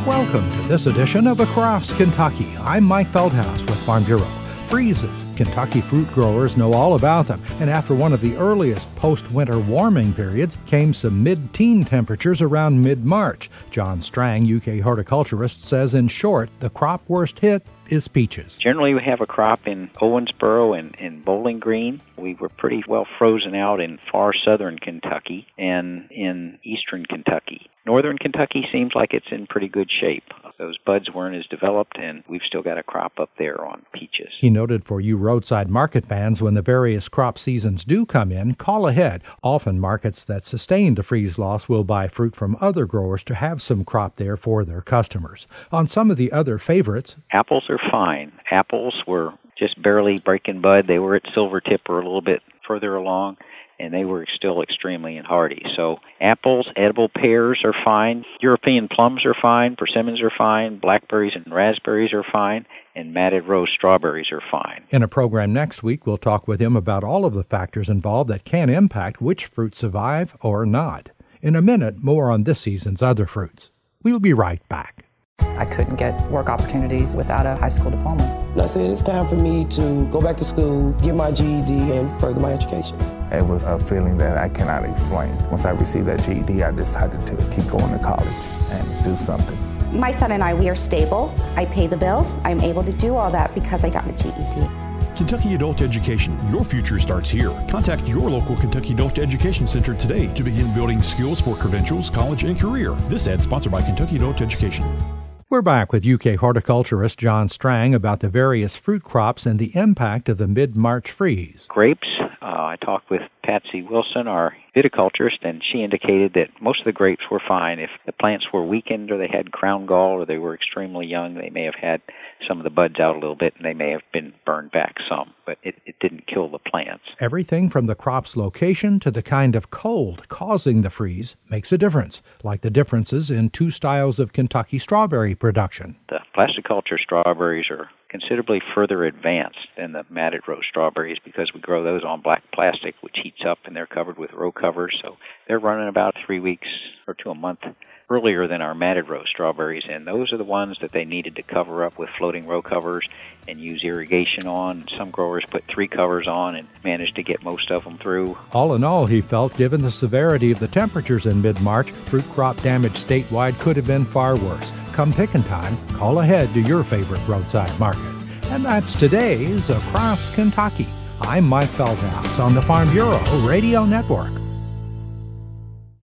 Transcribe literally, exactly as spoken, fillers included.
Welcome to this edition of Across Kentucky. I'm Mike Feldhaus with Farm Bureau. Freezes. Kentucky fruit growers know all about them, and after one of the earliest post-winter warming periods came some mid-teen temperatures around mid-March. John Strang, U K horticulturist, says in short, the crop worst hit is peaches. Generally, we have a crop in Owensboro and in Bowling Green. We were pretty well frozen out in far southern Kentucky and in eastern Kentucky. Northern Kentucky seems like it's in pretty good shape. Those buds weren't as developed, and we've still got a crop up there on peaches. He noted for you roadside market fans, when the various crop seasons do come in, call ahead. Often markets that sustained a freeze loss will buy fruit from other growers to have some crop there for their customers. On some of the other favorites, apples are fine. Apples were just barely breaking bud. They were at silver tip or a little bit further along, and they were still extremely hardy. So apples, edible pears are fine. European plums are fine. Persimmons are fine. Blackberries and raspberries are fine. And matted rose strawberries are fine. In a program next week, we'll talk with him about all of the factors involved that can impact which fruits survive or not. In a minute, more on this season's other fruits. We'll be right back. I couldn't get work opportunities without a high school diploma. I said it's time for me to go back to school, get my G E D, and further my education. It was a feeling that I cannot explain. Once I received that G E D, I decided to keep going to college and do something. My son and I, we are stable. I pay the bills. I'm able to do all that because I got my G E D. Kentucky Adult Education. Your future starts here. Contact your local Kentucky Adult Education Center today to begin building skills for credentials, college, and career. This ad sponsored by Kentucky Adult Education. We're back with U K horticulturist John Strang about the various fruit crops and the impact of the mid-March freeze. Grapes, uh, I talked with Patsy Wilson, our viticulturist, and she indicated that most of the grapes were fine. If the plants were weakened or they had crown gall or they were extremely young, they may have had some of the buds out a little bit and they may have been burned back some, but it, it didn't kill the plants. Everything from the crop's location to the kind of cold causing the freeze makes a difference, like the differences in two styles of Kentucky strawberry production. The plasticulture strawberries are considerably further advanced than the matted row strawberries because we grow those on black plastic, which heats up, and they're covered with row covers. So they're running about three weeks or to a month earlier than our matted row strawberries, and those are the ones that they needed to cover up with floating row covers and use irrigation on. Some growers put three covers on and managed to get most of them through. All in all, he felt, given the severity of the temperatures in mid-March, fruit crop damage statewide could have been far worse. Come picking time, call ahead to your favorite roadside market. And that's today's Across Kentucky. I'm Mike Feldhaus on the Farm Bureau Radio Network.